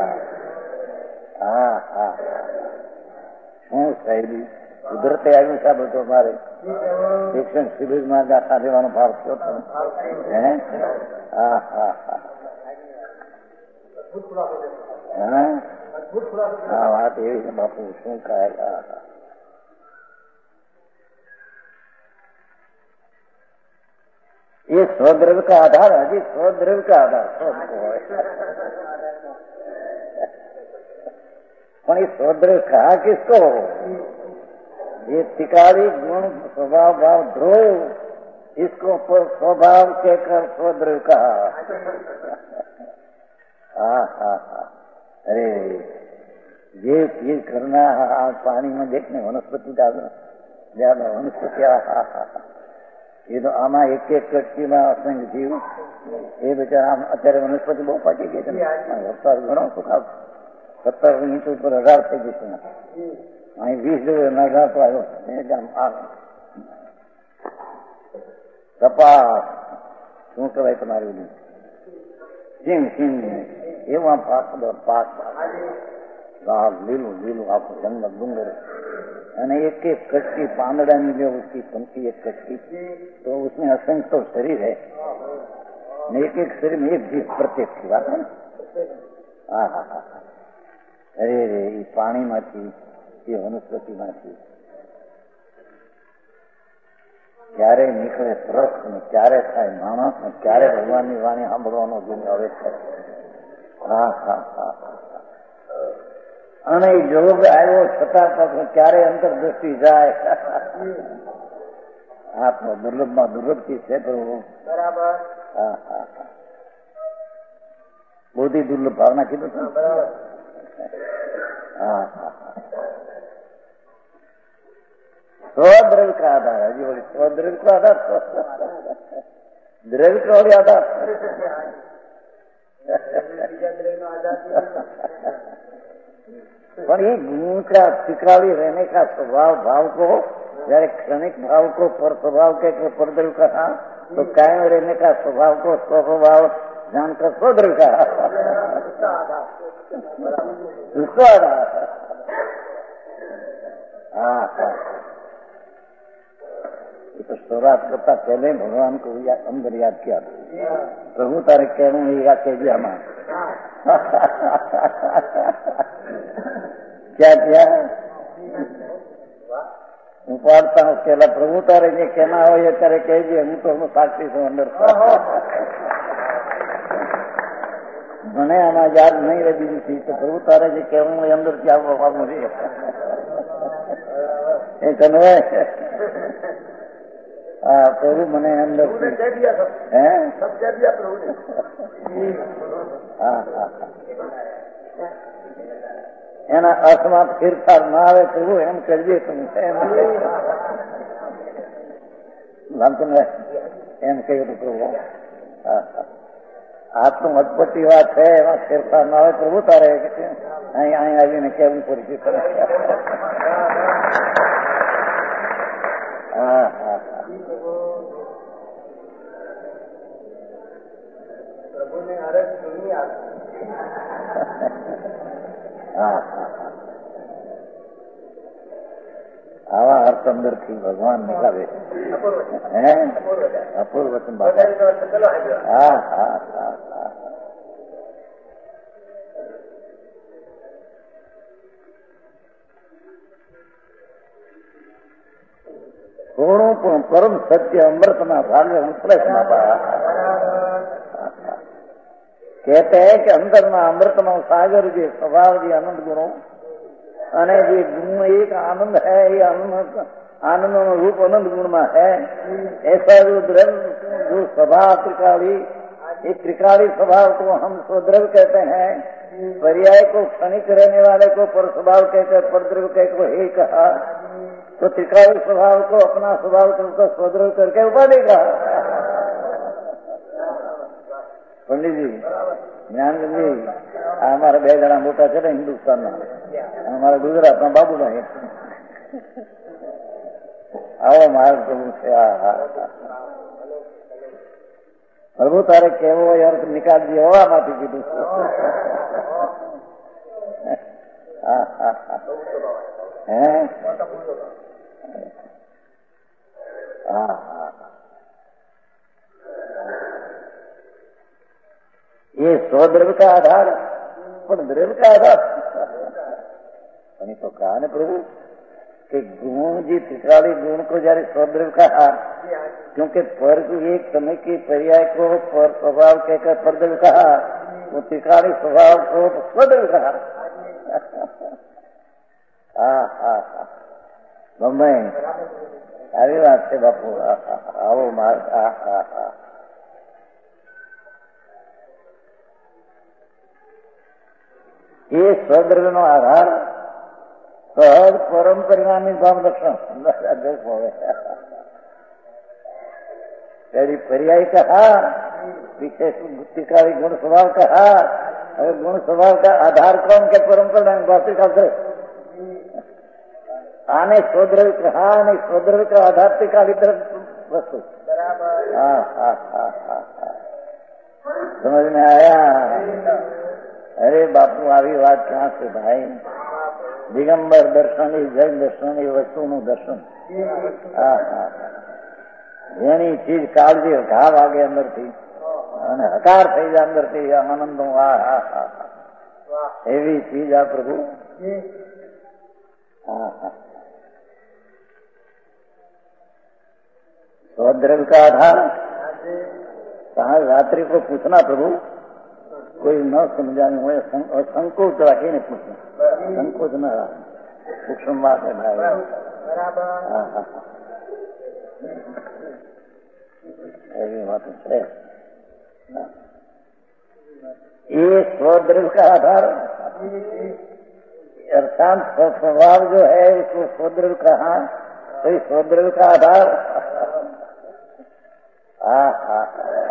[SPEAKER 1] हाँ हाँ हूँ शैली ઉધરતે આવ્યું સાહેબ તો મારે શિક્ષણ શિબિરમાં દાખલા દેવાનો ભાવ થયો હે। હા હા હા હા વાત એવી છે બાપુ શું કહે। ये स्वद्रव्य का आधार है जी, स्वद्रव्य का आधार पर ये स्वद्रव्य कहा किसको? ये टिकारी गुण स्वभाव भाव ध्रुव इसको स्वभाव कहकर स्वद्रव्य कहा। हाँ हाँ हाँ अरे ये चीज करना आज पानी में देखने वनस्पति ज्यादा ज्यादा वनस्पति हाँ हाँ ये तो आमा एक एक कटकी में असंख्य जीव ये बेचारा અત્યારે વનસ્પતિ બહુ પાટી ગઈ છે વરસાદ ઘણો સુખાવ સત્તર ઇંચ ઉપર હજાર થઈ ગઈ છે અહીં વીસ જેવો નજાર તો આવ્યો કપાસ શું કહેવાય તમારું સિંગ સિંગ એવા પાક પાક लाल लीलू लीलू आपको जंगल डूंगर અને एक एक कटकी પાંદડાની जो उसकी पंक्ति एक कटकी तो उसमें असंख्य तो शरीर है, एक एक शरीर में एक जीव प्रत्येक की बात है। हाँ हाँ हाँ अरे रे ये पानी माथी ये वनस्पति माथी क्यारे निकले तरस ने क्यारे थाय माणस ने क्यारे भगवाननी वाणी सांभळવાનો जो આવે છે। हाँ हाँ हाँ અને જોગ આવ્યો છતાં પણ ક્યારે અંતરદૃષ્ટિ જાય। આત્મા દુર્લભમાં દુર્લભ ચીજ છે પ્રભુ બરાબર। હા હા હા બુદ્ધિ દુર્લભ ભાવના કીધું છે બરાબર। હા હા હા स्वद्रव्य का आधार है जी, बोली स्वद्रव्य का आधार द्रव्य का और आधार पर ये गुण का टिकाली रहने का स्वभाव भाव को जયારે क्षणिक भाव को पर स्वभाव के परद्रव्य कहा तो कायम रहने का स्वभाव को स्वभाव जानकर स्वद्रव्य कहा। उसको आधार हाँ हाँ तो शुरुआत करता पहले भगवान को या, अंदर याद किया प्रभु तारे कहूँ या कह दिया मां क्या किया હું પાડતા હું પેલા પ્રભુ તારે જે કેના હોય એ તારે કહેજે હું તો હું સાક્ષી છું અંદર મને આમાં યાદ નહીં રહે બીજી ચીજ તો પ્રભુ તારે જે કહેવું હોય અંદર થી આવવાનું છે એ કનવાય હા પ્રભુ મને અંદર હે હા હા એના અર્થમાં ફેરફાર ના આવે પ્રભુ એમ કરજે તમે એમ કહ્યું હતું પ્રભુ આટલું અદભુત વાત છે એમાં ફેરફાર ના આવે પ્રભુ તારે અહીં અહીં આવીને કેવું પડશે હા હા
[SPEAKER 2] પ્રભુને અરજ નહીં આવે
[SPEAKER 1] હા આવા અર્થ અંદર થી ભગવાન નીકાળે હે અપૂર્વ વચન હા હા હા હા થોડું પણ પરમ સત્ય અમૃતના ભાગે અંતરેશમાં कहते हैं कि अंदर में अमृत में सागर के स्वभाव जी आनंद गुणों अने जे गुण एक आनंद है ये आनंद आनंद रूप आनंद गुण में है ऐसा जो द्रव्य जो स्वभाव त्रिकाली एक त्रिकाली स्वभाव को हम स्वद्रव्य कहते हैं पर्याय को क्षणिक रहने वाले को पर स्वभाव कहकर परद्रव्य कह को हे कहा तो त्रिकाली स्वभाव को अपना स्वभाव करके स्वद्रव्य करके उपाधि कहा पंडित जी ज्ञानंद जी हमारा बे जणा मोटा है हिंदुस्तान में हमारा गुजरात में बाबू भाई आओ मार प्रभु से प्रभु तारे केवो यार निकाल दिया हो माथी कीधु ये स्वद्रव्य का आधार पर द्रव्य का आधार तो कहा ने प्रभु कि गुण जी त्रिकाली गुण को जયારે स्वद्रव्य कहा क्योंकि पर एक समय के पर्याय को पर स्वभाव कहकर परद्रव्य कहा वो त्रिकाली स्वभाव को स्वद्रव्य कहा हाँ हाँ हाँ बम्बई આવી વાત છે બાપુ આવો માર્ગ હા હા હા ये स्वद्रव्य नो आधार सहज परम परिणामी भाव लक्षण यदि पर्याय कहा विशेष बुद्धिकारी गुण स्वभाव कहा अगर गुण स्वभाव का आधार कौन के परम परिणामी वास्तविक अवसर आने स्वद्रव्य कहा नहीं स्वद्रव्य का आधार त्रिकाली वस्तु हाँ हाँ हाँ हाँ समझ में आया अरे बापू આવી વાત ક્યાં છે ભાઈ દિગંબર દર્શન એ જૈન દર્શન એ વસ્તુનું દર્શન હા હા જેની ચીજ કાળજી ઘા વાગે અંદરથી અને હકાર થઈ જાય અંદરથી આનંદનો આ હા હા એવી ચીજ આ પ્રભુ હા હા स्वद्रव्य का आधार कहा रात्रि को पूछना प्रभु कोई न समझाने हुए संकोच रखे नहीं पूछना संकोच न रहा सूक्ष्म बात है भाई हाँ हाँ ऐसी बात है ये स्वद्रव्य का आधार अर्थात स्वभाव जो है उसको स्वद्रव्य कहा तो स्वद्रव्य का आधार हाँ हाँ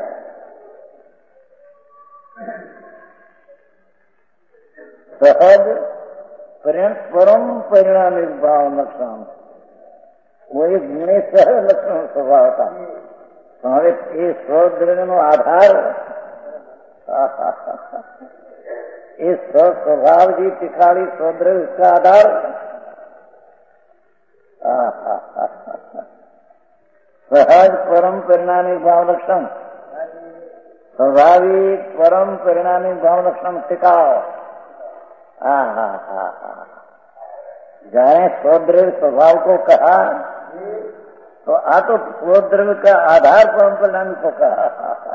[SPEAKER 1] सहज परम परिणामी भाव लक्षण वो एक गुणे सह लक्षण स्वभाव था હવે એ સ્વદ્રવ્ય નો આધાર એ સ્વસ્વભાવ जी टिकाली स्वद्रव्य का आधार सहज परम परिणामी भाव लक्षण, स्वाभाविक परम परिणामी भाव लक्षण टिकाओ। हा हा हा हा जाने स्वद्रव्य स्वभाव को कहा तो आ तो स्वद्रव्य का आधार परम परिणामी को कहा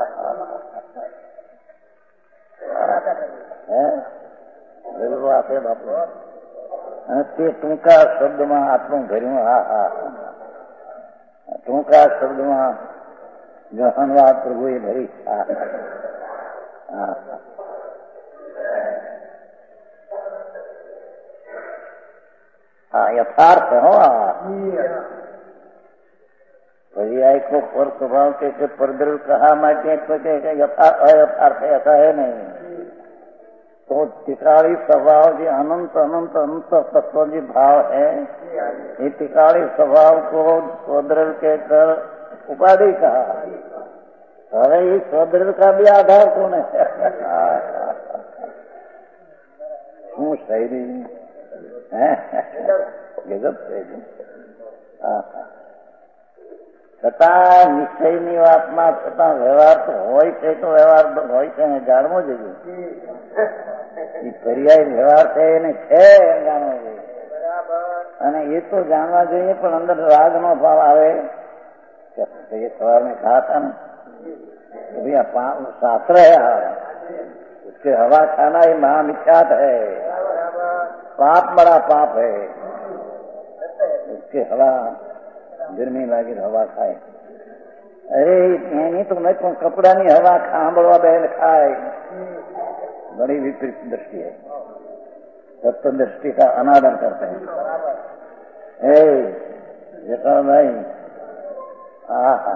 [SPEAKER 1] है बापू। ते टूंका शब्द में आत्मा भर्યું। हा हा टूंका शब्द में गहनवा प्रभुए भरी। हा हा हाँ यथार्थ हो। पर्याय को पर स्वभाव के परद्रव्य कहा माटे तो यथार्थ अयथार्थ ऐसा है नहीं। तो टिकाड़ी स्वभाव जो अनंत अनंत अनंत तत्व जो भाव है, ये टिकाड़ी स्वभाव को स्वद्रव्य के कर उपाधि कहा। अरे ये स्वद्रव्य का भी आधार कौन है? हूँ शैली ગજબ છે। છતાં નિશ્ચયની વાતમાં છતાં વ્યવહાર તો હોય છે, તો વ્યવહાર હોય છે ને જાણવો જોઈએ। એ પર્યાય વ્યવહાર છે એને છે એમ જાણવો જોઈએ। અને એ તો જાણવા જોઈએ, પણ અંદર રાગનો ભાવ આવે। ये सवाल में कहा था ना कि भैया शास्त्र है, उसके हवा खाना ही महामिख्यात है। पाप बड़ा पाप है, उसके हवा गर्मी लागी हवा खाए। अरे नहीं तो नहीं तो कपड़ा नहीं हवा खांबड़वा बहन खाए, बड़ी विपरीत दृष्टि है। तत्व दृष्टि का अनादर करते हैं। ए जटा भाई आहा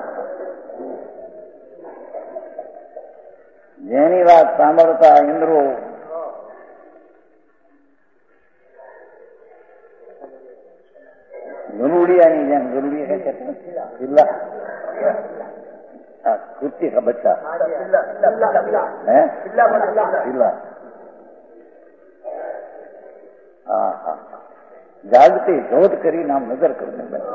[SPEAKER 1] જેની વાત સાંભળતા ઇન્દ્રો ગરુડિયાની જેમ, ગરુડિયા કે કિલ્લા कुत्ते का बच्चा है किल्ला। हाँ हाँ जागते जोत करी नाम नजर करने में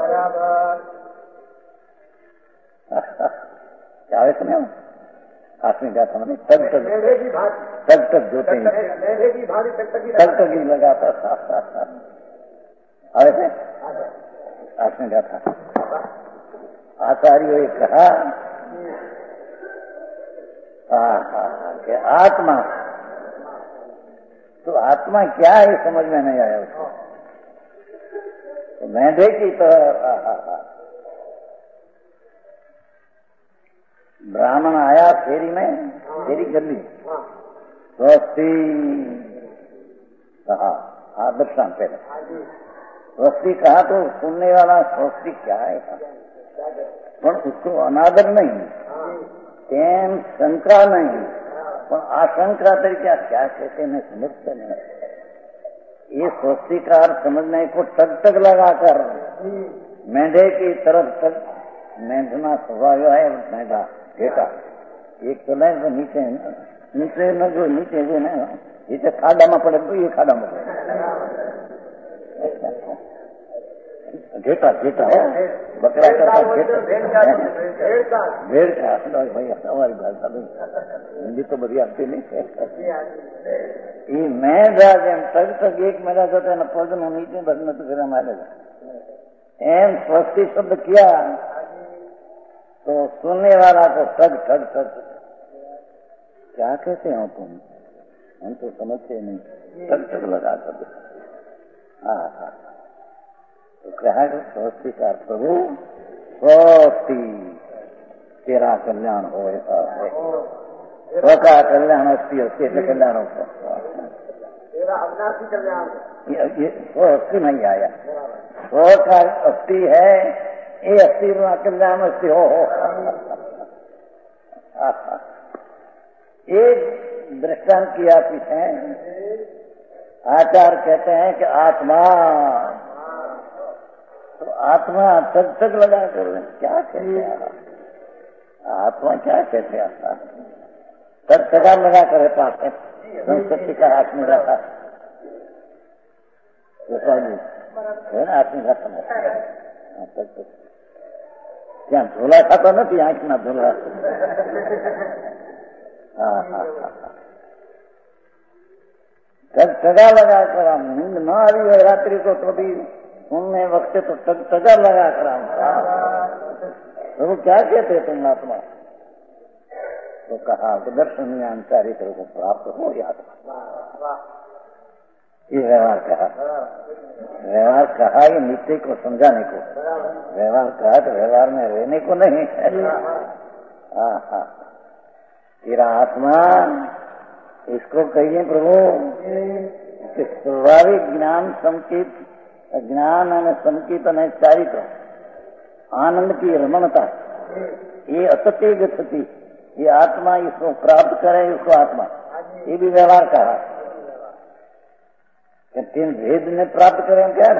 [SPEAKER 1] આવે છે ને આઠમી ગાથા મને તગ તગ તગ તગ જોતે તગ તગી लगाता था। આવે છે આઠમી ગાથા। आचार्यों कहा कि आत्मा तो आत्मा क्या है समझ में नहीं आया उसको। तो मैं देखी तो ब्राह्मण आया फेरी में, फेरी गली स्वस्ति कहा आदर्शान पहले स्वस्ति कहा तो सुनने वाला स्वस्ति क्या है पर उसको अनादर नहीं, तेम शंका नहीं, पर आशंका तरीके क्या कहते मैं समझते नहीं। ये स्वस्तिकार समझने को टग टग लगाकर मेढे की तरफ तक मेढना स्वभाव है। मेढा बेटा एक तो नहीं तो नीचे नीचे न जो नीचे जो ना नीचे खाड़ा में पड़े तो ये खाड़ा में पड़े घेटा घेटा बकरा का भेड़ का भाई हमारी भाषा में हिंदी तो बड़ी आती नहीं। ये मेढा જેમ તગ તગ એક મેળા જતા ને પગ નું નીચે બદને તો ઘરે મારે એમ સ્વસ્તિ શબ્દ किया तो सुनने वाला को ठग ठग ठग क्या कहते हो तुम, हम तो समझते नहीं, ठग ठग लगा कर। हाँ हाँ तो कहा स्वस्ति का प्रभु स्वस्ति तेरा कल्याण हो, ऐसा है स्व का कल्याण अस्ति अस्ति कल्याण हो,
[SPEAKER 2] तेरा अविनाशी कल्याण।
[SPEAKER 1] ये स्वस्ति नहीं आया, स्व का अस्ति है, ये अस्ति कल्याण अस्ति हो। एक दृष्टांत किया पीछे आचार्य कहते हैं कि आत्मा तो आत्मा तग तग लगा कर क्या कहते हैं, आत्मा क्या कहते हैं, तग तगा लगा कर पास है संस्कृति का आत्मी रहता है ना, आत्मी रहता है ત્યાં ઝોલા ખાતા નથી આંખના ઝોલા. હા હા હા. टगा लगा कर हम नींद न आ रही है रात्रि को तो भी सुनने वक्त तो टग, टगा लगा कर हम तो क्या कहते तुम आत्मा? तो कहा कि दर्शनीयान चारित्र को प्राप्त हो गया था. ये व्यवहार कहा. व्यवहार कहा ये नित्य को समझाने को. व्यवहार कहा तो व्यवहार में रहने को नहीं. हाँ हाँ. तेरा आत्मा इसको कहिए प्रभु कि स्वाभाविक ज्ञान संकेत ज्ञान અને સંકેત અને ચારિત્ર आनंद की रमणता ये असत्य गति ये आत्मा इसको प्राप्त करे उसको आत्मा ये भी व्यवहार कहा. तीन भेद में प्राप्त करें क्या?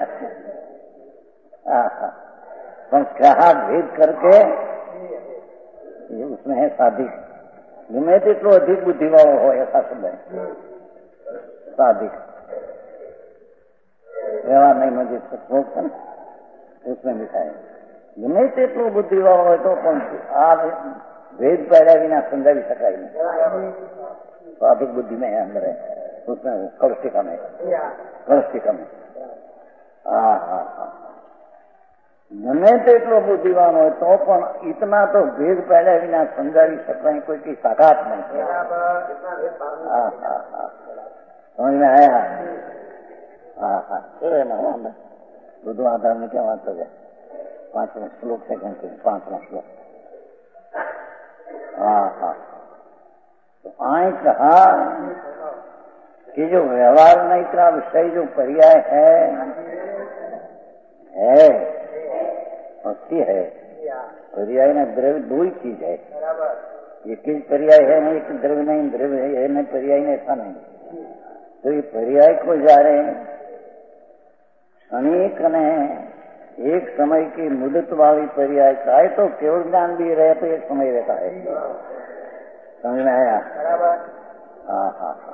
[SPEAKER 1] पर कहा भेद करके ये उसमें है साधिक. गमे तेटलो अधिक बुद्धिवाળો હોય ऐसा शब्द है साधिक. व्यवहार नहीं मुझे सोच उसमें लिखा है गमे तेटलो बुद्धिवाળો હોય तो પણ આ भेद पैदा बिना समझावी शकाय नहीं. साधिक बुद्धि में है अंदर है उसमें कौशिका में कौशिका में. हाँ हाँ हाँ. गमे तेटलो बुद्धिवान हो तो पण इतना तो भेद पैदा विना समझावी शकाय कोई की ताकत नहीं. हाँ हाँ हाँ. समझ में आया? हाँ हाँ. बुद्धू आधार में क्या बात हो जाए. पांचवा श्लोक से कहते पांचवा श्लोक. हाँ हाँ. तो आए कहा कि जो व्यवहार नहीं का विषय जो पर्याय है है अस्थि है. पर्याय में द्रव्य दो ही चीज है. एक ही पर्याय है नहीं एक द्रव्य नहीं द्रव्य है नहीं पर्याय नहीं ऐसा नहीं. तो ये पर्याय को जा रहे क्षणिक ने एक समय की मुदत वाली पर्याय चाहे तो केवल ज्ञान भी रहे तो एक समय रहता है. समझ में आया? हाँ हाँ हाँ.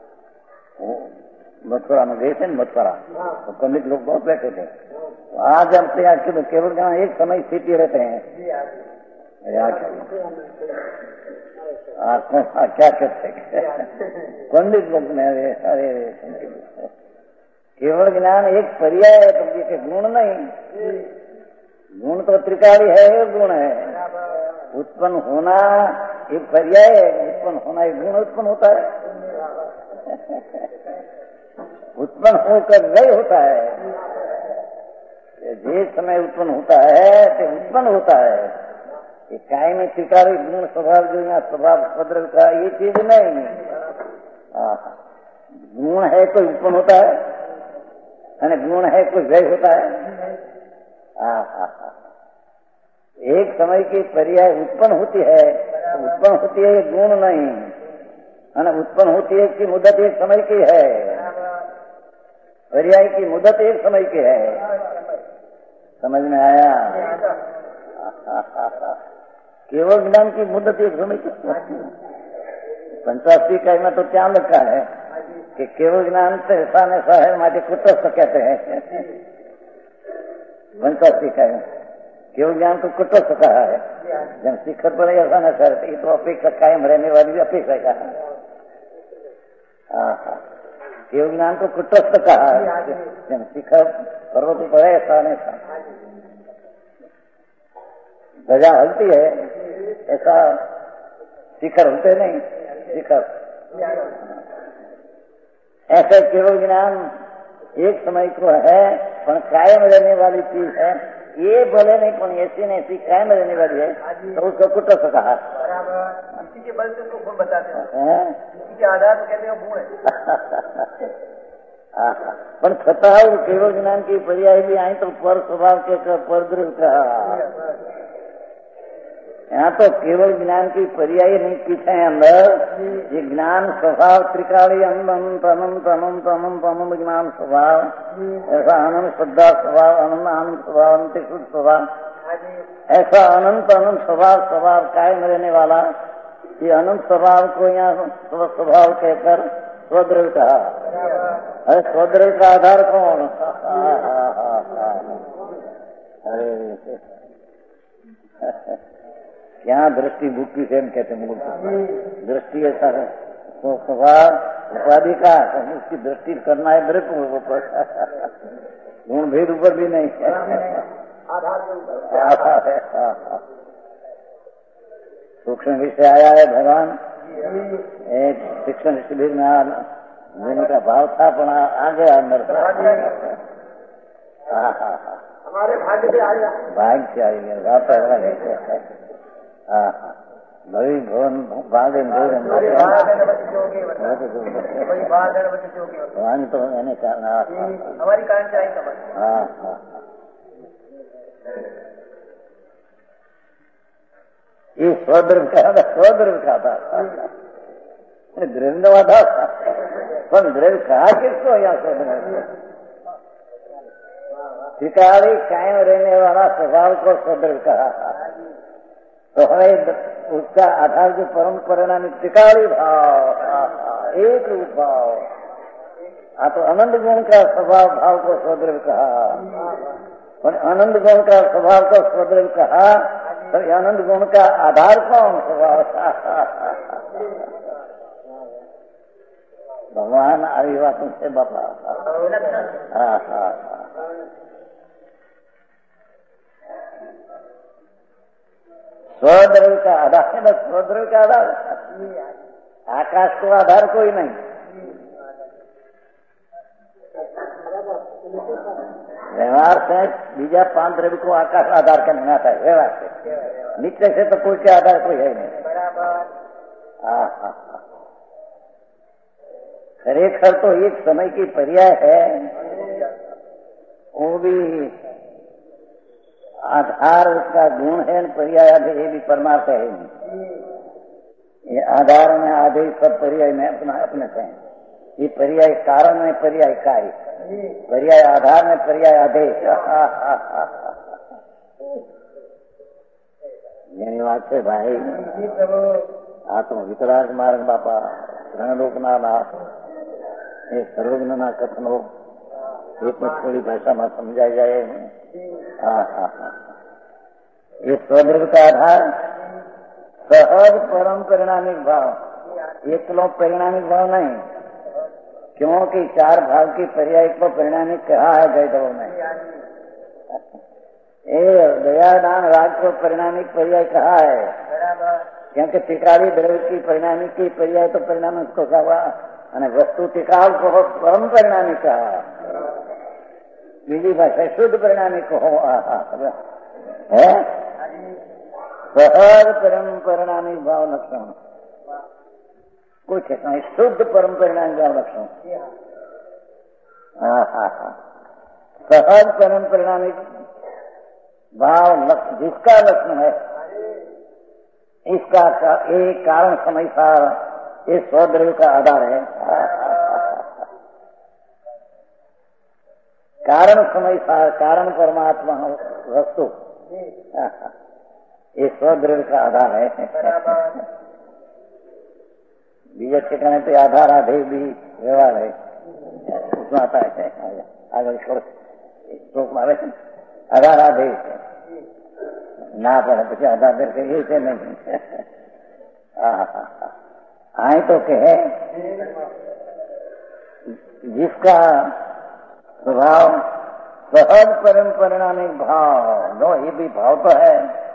[SPEAKER 1] मथुरा में गए थे न मथुरा तो पंडित लोग बहुत बैठे थे. आज हम से आज तो केवल ज्ञान एक समय स्थिति रहते हैं. क्या कहते पंडित लोग ने अरे केवल ज्ञान एक पर्याय है तुम के गुण नहीं. गुण तो त्रिकाली है एक गुण है. उत्पन्न होना एक पर्याय है. उत्पन्न होना एक गुण उत्पन्न होता है. उत्पन्न होकर वही होता है. जिस समय उत्पन्न होता है तो उत्पन्न होता है. ये काय में त्रिकाली गुण स्वभाव जो यहाँ स्वभाव बदल का ये चीज नहीं. गुण है कोई उत्पन्न होता है और गुण है कोई व्यय होता है. हाँ हाँ हाँ. एक समय की पर्याय उत्पन्न होती है तो उत्पन्न होती है गुण नहीं है. उत्पन्न होती है कि मुद्दत एक समय की है. पर्याय की मुद्दत एक समय की है. समझ में आया? केवल ज्ञान की मुद्दत एक समय की. पंचाशी इकाई में तो क्या लिखा है कि केवल ज्ञान से ऐसा ऐसा है माटे कुटस्थ कहते हैं. पंचाशी इकाई में केवल ज्ञान को कुटस्थ कहा है. जब शिखर पर ऐसा न करते तो अपेक्षा कायम रहने वाली भी अपेक्षा कहा. हाँ हाँ. केवल ज्ञान को कुटस्थ कहा है. जब शिखर पर्वत पर ऐसा नहीं था. ध्वजा हलती है ऐसा शिखर होते नहीं. शिखर ऐसे केवल ज्ञान एक समय को है पर कायम रहने वाली चीज है. ये भले नहीं पण ऐसी नहीं ऐसी कायम रहने वाली है तो उसको कुटस्थ कहा.
[SPEAKER 2] इसी के बल से उसको गुण बताते हैं. इसी के आधार पर कहते हैं गुण है.
[SPEAKER 1] पण छतां केवल ज्ञान की पर्याय भी आई तो पर स्वभाव के पर दृढ़ कहा. यहाँ तो केवल ज्ञान की पर्याय नहीं पीछे अंदर ये ज्ञान स्वभाव त्रिकाली अनंत अनंत अनंत अनंत अनंत ज्ञान स्वभाव ऐसा अनंत श्रद्धा स्वभाव अनंत आनंद स्वभाव अनंत शुद्ध स्वभाव ऐसा अनंत अनंत स्वभाव स्वभाव कायम रहने वाला ये अनंत स्वभाव को यहाँ स्वभाव कहकर स्वद्रव्य कहा. अरे स्वद्रव्य का आधार कौन? अरे क्या दृष्टि बुद्धि से कहते मूल दृष्टि ऐसा है तो स्वभाव उपाधि का उसकी दृष्टि करना है दृष्टि ऊपर गुण भेद ऊपर भी नहीं है आधार है। सूक्ष्म विषय आया है भगवान एक शिक्षण शिविर में देने का भाव था पर आ गया अंदर
[SPEAKER 2] हमारे भाग्य से आ गया
[SPEAKER 1] भाग्य से आ गया हाँ हाँ नवी भवन भागे भगवान तो मैंने कहा
[SPEAKER 2] हमारी कारण से आई समझ
[SPEAKER 1] हाँ हाँ ये स्वद्रव का था स्वद्रव का था द्रव्य था पर द्रव्य कहा किसको यहाँ स्वद्रव टिकाली कायम रहने वाला स्वभाव को स्वद्रव कहा तो हमें उसका आधार जो परम परिणामी टिकाली भाव एक रूप भाव हाँ तो आनंद गुण का स्वभाव भाव को स्वद्रव कहा और आनंद गुण का स्वभाव को स्वद्रव कहा तो आनंद गुण का आधार कौन स्वभाव भगवान आई बातों से बापा हाँ हाँ स्वद्रव्य का आधार है ना स्वद्रव्य का आधार आकाश को आधार कोई नहीं व्यवहार से बीजा पांच द्रव्य को आकाश आधार का नहीं आता है व्यवहार से नित्य से तो कोई के आधार कोई है नहीं हाँ हाँ खरेखर तो एक समय की पर्याय है वो भी आधार उसका गुण है पर्याय आधे ये भी परमार्थ है नहीं ये आधार में आधे सब पर्याय में अपना अपने से ये पर्याय कारण में पर्याय कार्य पर्याय आधार में पर्याय आधे मेरी बात है भाई आत्म वितराग मार्ग बापा रणलोकना नाथ ये सर्वज्ञना कथनो एक में थोड़ी भाषा में समझाई जाए हाँ हाँ हाँ ये स्वद्रव्य का आधार सहज परम परिणामिक भाव एकलो परिणामिक भाव नहीं क्योंकि चार भाव की पर्याय को परिणामिक कहा है जयदेव में ये दया दान राग को परिणामिक पर्याय कहा है क्योंकि टिकाली द्रव्य की परिणामिक की पर्याय तो परिणामिक को कहा અને વસ્તુ ટિકાવ કહો પરમ પરિણામી કહા બીજી ભાષા શુદ્ધ પરિણામી કહો હે સહજ પરમ પરિણામી ભાવ લક્ષણ કોઈ ठेका शुद्ध परम परिणामी भाव लक्षण हाँ हाँ हाँ सहज परम परिणामी भाव जिसका लक्षण है इसका एक कारण समय सार ये स्वद्रव्य का आधार है कारण समय सार कारण परमात्मा वस्तु ये स्वद्रव्य का आधार है बीजे ठिकाने पे आधार आधे भी व्यवहार है उसमें आता है आगे श्लोक मारे आधार आधे ना पड़े પછી आधार करके ये से नहीं आए तो कहे जिसका स्वभाव सहज परम परिणामी भाव नो ये भी भाव तो है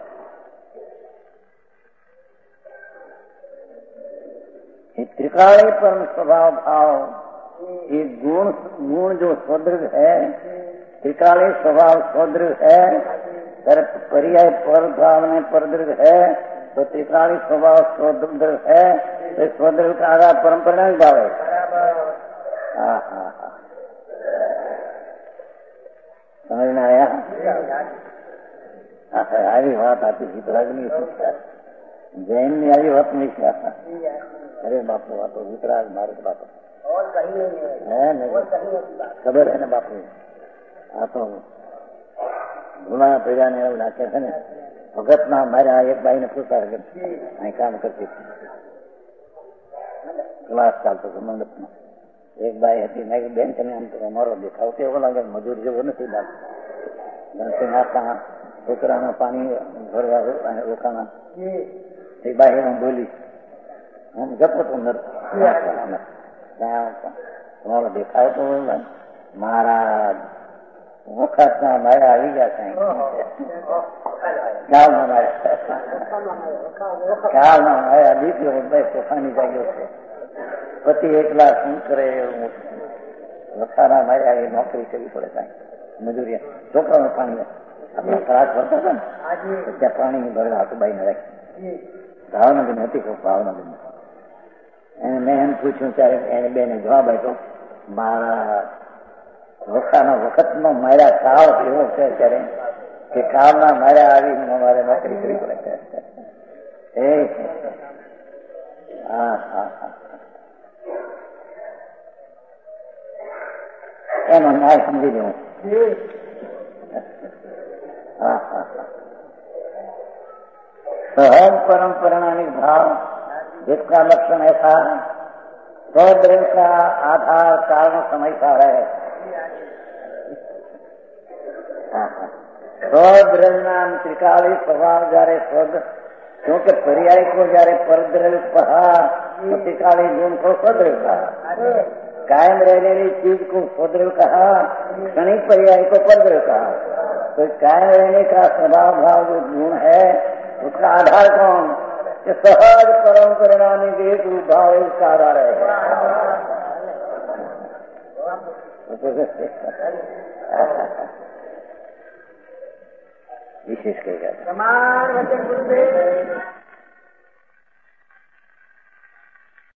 [SPEAKER 1] त्रिकाली परम स्वभाव भाव ये गुण गुण जो स्वदृढ़ है त्रिकाली स्वभाव स्वदृढ़ है तर पर्याय पर भाव में परदृढ़ है तो त्रिकाली स्वभाव स्वदृढ़ है तो स्वदृढ़ का आधार परम परिणामी भाव है हाँ हाँ हाँ समझ में आया આવી વાત આપી વિતરાગની જૈન ની આવી વાત નહીં થયા અરે બાપુ આ તો વિતરાગ માર્ગ બાપુ હે ને ખબર હે ને બાપુ આ તો ગુના પેડા ને એવું નાખે છે ને ભગત ના મારે એક ભાઈ ને પૂછા અહીં કામ કરતી ક્લાસ ચાલતો હતો મંડપમાં એક ભાઈ હતી મેં બેન તમે આમ તો અમારો દેખાવ તો એવો લાગે મજૂર જેવો નથી બાપ ગણસિંહ આપણા છોકરામાં પાણી ભરવા રોકાણા એ બાહેર બોલી હું જપો તો તમારો દેખાય તો મહારાજ વખતના માયા આવી ગયા સાહેબ ખ્યાલમાં માયા ખ્યાલમાં માયા દીકરો ભાઈ તોફાની જાગ્યો છે પતિ એકલા શું કરે એવું વખાના માર્યા એ નોકરી કરવી પડે સાહેબ મજૂરી છોકરાનું પાણી આપણે ત્રાસ ભરતા હતા ને ત્યાં પાણી ભરેલા હાથુબાઈને રાખી ભાવનગર હતી ભાવનગર એને મેં એમ પૂછ્યું ત્યારે એને બેને જવાબ આપ્યો મારા વખાના વખત નો માર્યા કાળ એવો છે ત્યારે કે કાળના માર્યા આવી મારે નોકરી કરવી પડે એ હા હા હા એનો ન્યાય સમજી લેવું हाँ हाँ सहज परंपराणिक भाव जिसका लक्षण ऐसा स्वद्रव का आधार कारण समझता रहे स्वद्रव नाम त्रिकाली स्वभाव जारे स्वद क्योंकि पर्याय को जारे परद्रव कहा तो त्रिकाली गुण को स्वद्रव कहा कायम रहने वाली चीज को स्वद्रव कहा क्षणिक पर्याय को परद्रव कहा तो कायम रहने का स्वभाव भाव जो गुण है उसका आधार कौन कि सहज परंपरा में एक रूप भाव उसका आधार है विशेष कहेगा